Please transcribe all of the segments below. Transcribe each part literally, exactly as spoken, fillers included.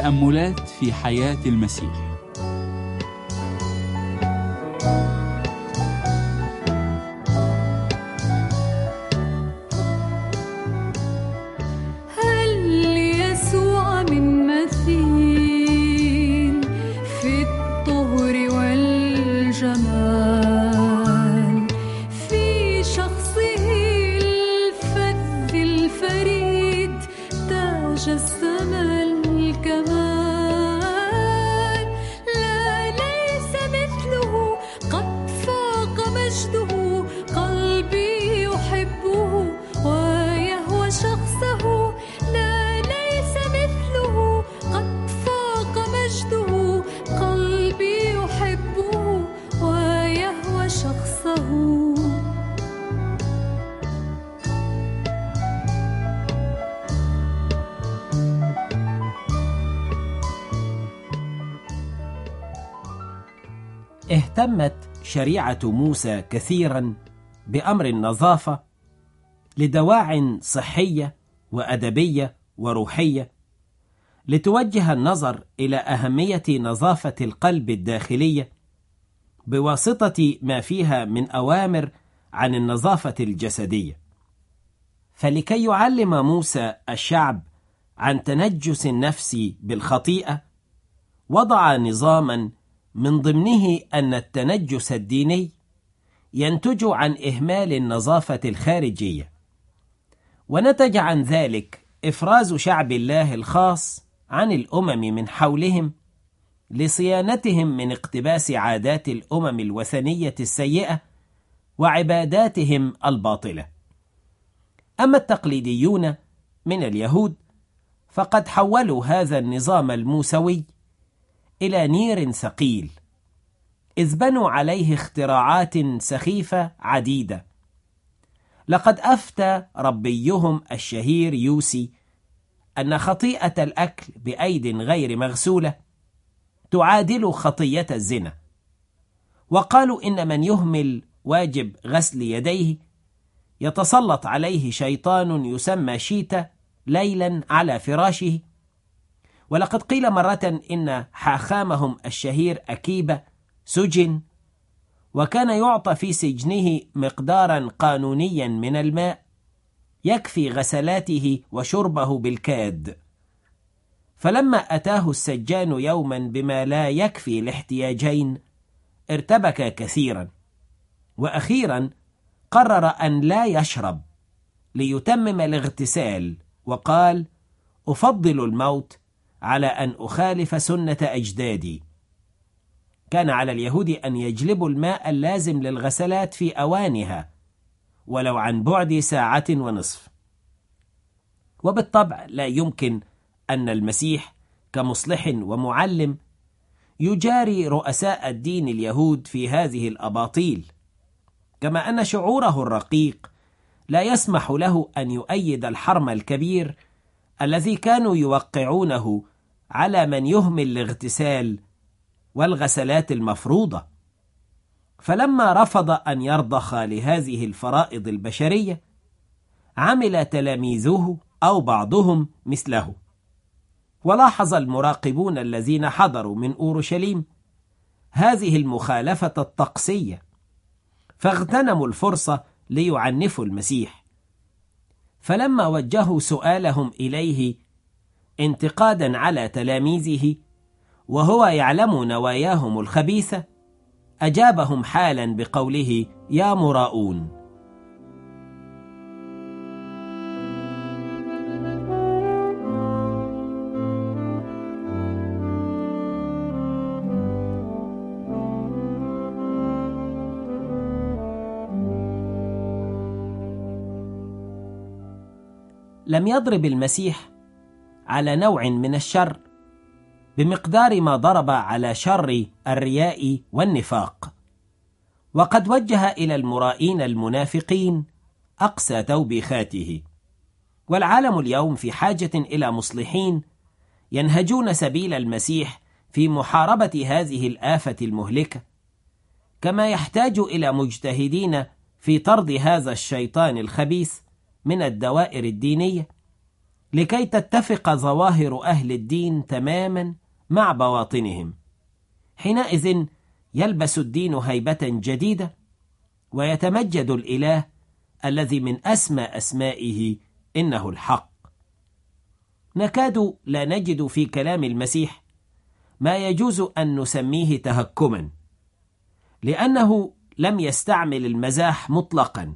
تأملات في حياة المسيح. هل يسوع من مثيل في الطهر والجمال، في شخصه الفذ الفريد تجسم الكمال. لا ليس مثله، قد فاق مجده، قلبي يحبه ويهوى شخصه. لا ليس مثله، قد فاق مجده، قلبي يحبه ويهوى شخصه. اهتمت شريعة موسى كثيرا بأمر النظافة لدواع صحية وأدبية وروحية، لتوجه النظر إلى أهمية نظافة القلب الداخلية بواسطة ما فيها من أوامر عن النظافة الجسدية. فلكي يعلم موسى الشعب عن تنجس النفس بالخطيئة، وضع نظاما من ضمنه أن التنجس الديني ينتج عن إهمال النظافة الخارجية، ونتج عن ذلك إفراز شعب الله الخاص عن الأمم من حولهم لصيانتهم من اقتباس عادات الأمم الوثنية السيئة وعباداتهم الباطلة. أما التقليديون من اليهود فقد حولوا هذا النظام الموسوي إلى نير ثقيل، إذ بنوا عليه اختراعات سخيفة عديدة. لقد أفتى ربيهم الشهير يوسي أن خطيئة الأكل بأيد غير مغسولة تعادل خطية الزنا، وقالوا إن من يهمل واجب غسل يديه يتسلط عليه شيطان يسمى شيتا ليلا على فراشه. ولقد قيل مرة إن حاخامهم الشهير أكيبة سجن، وكان يعطى في سجنه مقدارا قانونيا من الماء يكفي غسلاته وشربه بالكاد. فلما أتاه السجان يوما بما لا يكفي الاحتياجين ارتبك كثيرا، وأخيرا قرر أن لا يشرب ليتمم الاغتسال، وقال: أفضل الموت على أن أخالف سنة أجدادي. كان على اليهود أن يجلبوا الماء اللازم للغسلات في أوانها ولو عن بعد ساعة ونصف. وبالطبع لا يمكن أن المسيح كمصلح ومعلم يجاري رؤساء الدين اليهود في هذه الأباطيل، كما أن شعوره الرقيق لا يسمح له أن يؤيد الحرم الكبير الذي كانوا يوقعونه على من يهمل الاغتسال والغسلات المفروضة. فلما رفض أن يرضخ لهذه الفرائض البشرية، عمل تلاميذه أو بعضهم مثله. ولاحظ المراقبون الذين حضروا من أورشليم هذه المخالفة الطقسية، فاغتنموا الفرصة ليعنفوا المسيح. فلما وجهوا سؤالهم إليه انتقادا على تلاميذه وهو يعلم نواياهم الخبيثة، أجابهم حالا بقوله: يا مراؤون. لم يضرب المسيح على نوع من الشر بمقدار ما ضرب على شر الرياء والنفاق، وقد وجه إلى المرائين المنافقين أقسى توبيخاته. والعالم اليوم في حاجة إلى مصلحين ينهجون سبيل المسيح في محاربة هذه الآفة المهلكة، كما يحتاج إلى مجتهدين في طرد هذا الشيطان الخبيث من الدوائر الدينية، لكي تتفق ظواهر أهل الدين تماما مع بواطنهم. حينئذ يلبس الدين هيبة جديدة، ويتمجد الإله الذي من أسمى أسمائه إنه الحق. نكاد لا نجد في كلام المسيح ما يجوز أن نسميه تهكما، لأنه لم يستعمل المزاح مطلقا،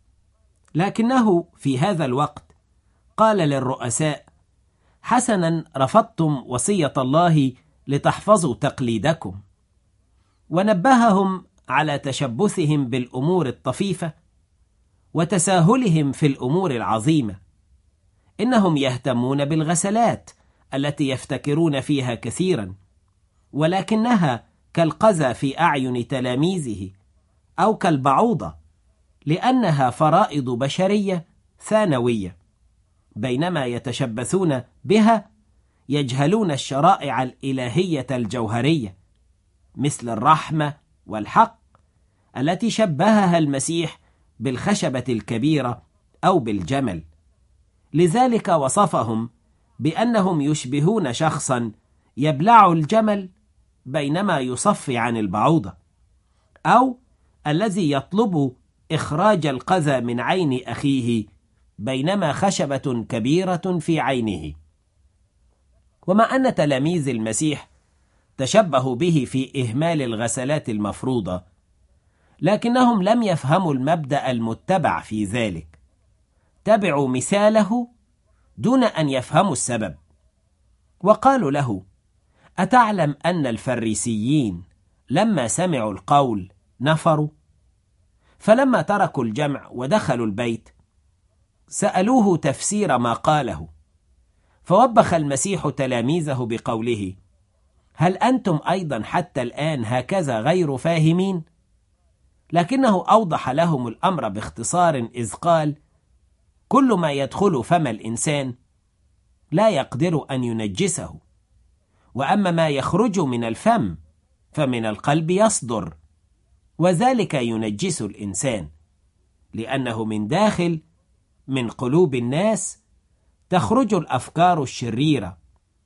لكنه في هذا الوقت قال للرؤساء: حسنا، رفضتم وصية الله لتحفظوا تقليدكم. ونبههم على تشبثهم بالأمور الطفيفة وتساهلهم في الأمور العظيمة. إنهم يهتمون بالغسلات التي يفتكرون فيها كثيرا، ولكنها كالقذى في أعين تلاميذه، أو كالبعوضة، لأنها فرائض بشرية ثانوية. بينما يتشبثون بها يجهلون الشرائع الإلهية الجوهرية، مثل الرحمة والحق التي شبهها المسيح بالخشبة الكبيرة أو بالجمل. لذلك وصفهم بأنهم يشبهون شخصا يبلع الجمل بينما يصفي عن البعوضة، أو الذي يطلب إخراج القذى من عين أخيه بينما خشبة كبيرة في عينه. ومع أن تلاميذ المسيح تشبهوا به في إهمال الغسلات المفروضة، لكنهم لم يفهموا المبدأ المتبع في ذلك. تبعوا مثاله دون أن يفهموا السبب، وقالوا له: أتعلم أن الفريسيين لما سمعوا القول نفروا؟ فلما تركوا الجمع ودخلوا البيت سألوه تفسير ما قاله. فوبخ المسيح تلاميذه بقوله: هل أنتم أيضا حتى الآن هكذا غير فاهمين؟ لكنه أوضح لهم الأمر باختصار، إذ قال: كل ما يدخل فم الإنسان لا يقدر أن ينجسه، وأما ما يخرج من الفم فمن القلب يصدر، وذلك ينجس الإنسان، لأنه من داخل من قلوب الناس تخرج الأفكار الشريرة،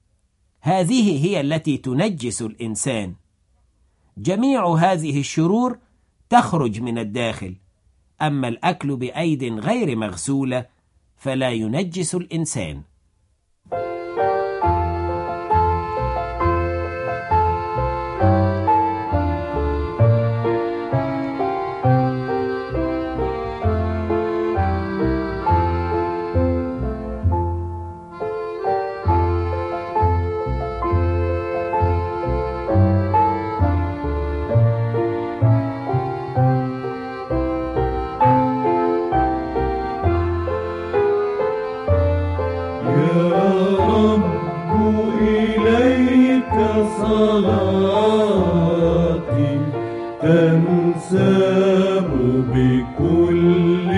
هذه هي التي تنجس الإنسان. جميع هذه الشرور تخرج من الداخل، أما الأكل بأيد غير مغسولة فلا ينجس الإنسان. تنساب بكل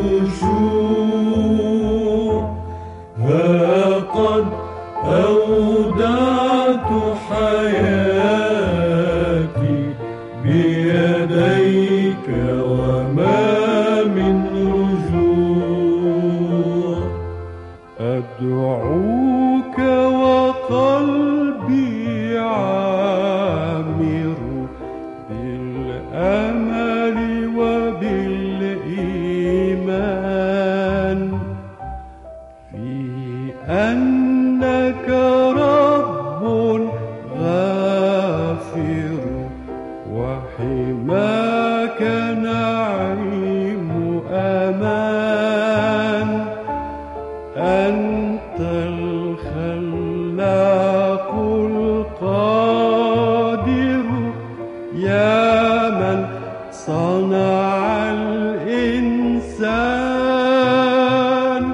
خشوع، ها قد أودعت حياتي بيديك وما من رجوع. أدعوك وقلبي عامر بالأمل وبالإيمان في أنك رب غافر وحماك نعيم أمان. أنت الخلاق القادر يا من صنع الإنسان،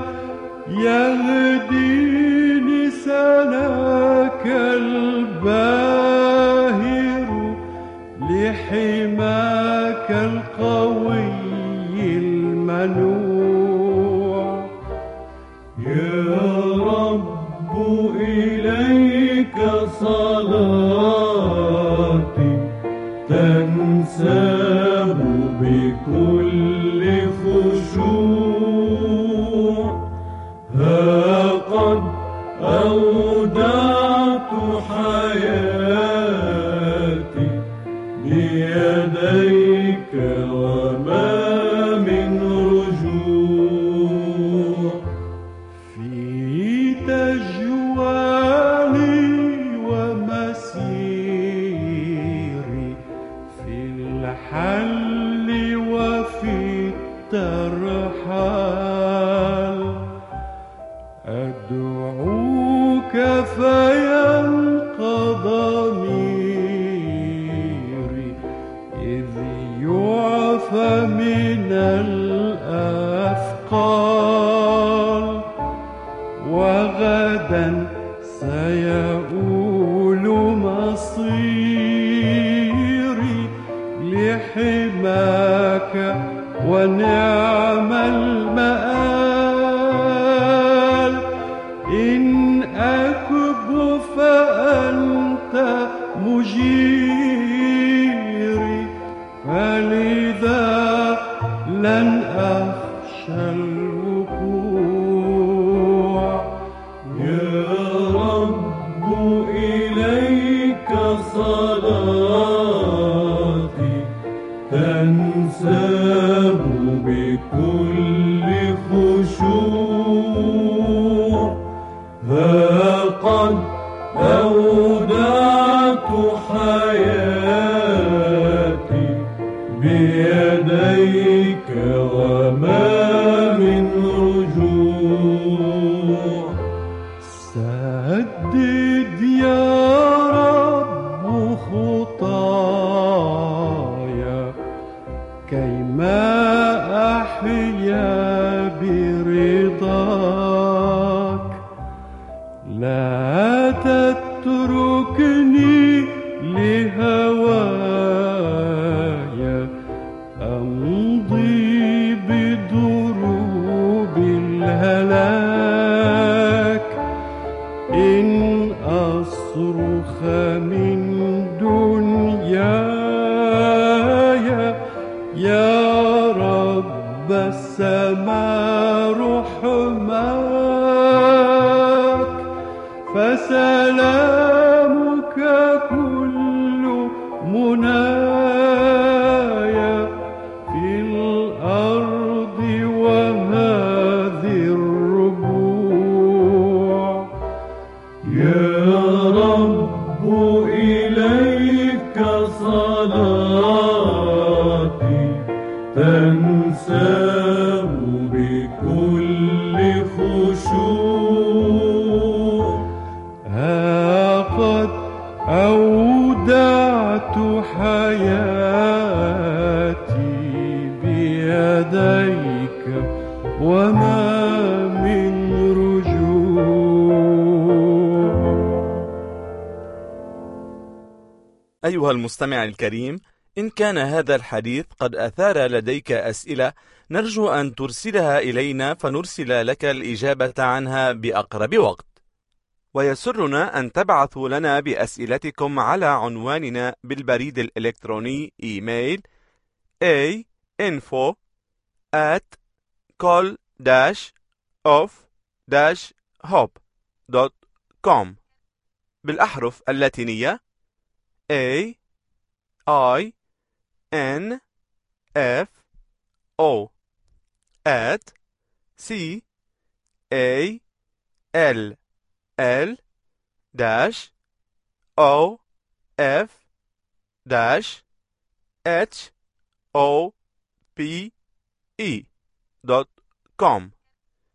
يهديني سناك الباهر لحماك القوي المنوع. يا رب إليك صلاتي تنساب بكل خشوع، ها قد بيديك وما من رجوع في تجوالي ومسيري في الحل وفي الترحال أدعوك فينقض ضميري إذ يعفى من الأثقال وغدا سيؤول مصيري لحماك ونعم المآل إن أكب فأنت مجيري فلذا لن أخشى الوقوع يا رب إليك صلاتي تنساب بكل خشوع ها قد أودعت حياتي بيديك وما من رجوع سدد يا رب خطايا كيما أحيا برضاك لا تتركني لهوايا أمضي بدروب الهلاك إن أصرخ من دنياي يا رب السماء رحماك فسلامك كل منايا في الأرض وهذه الربوع يا رب إليك صلاتي تنساب بكل خشوع ها قد أودعت حياتي بيديك وما من رجوع. أيها المستمع الكريم، إن كان هذا الحديث قد أثار لديك أسئلة نرجو أن ترسلها إلينا فنرسل لك الإجابة عنها بأقرب وقت. ويسرنا أن تبعثوا لنا بأسئلتكم على عنواننا بالبريد الإلكتروني إيميل a info at col dash of dash hope dot com بالأحرف اللاتينية A I N F O at C A L L dash O F dash H O P E dot com.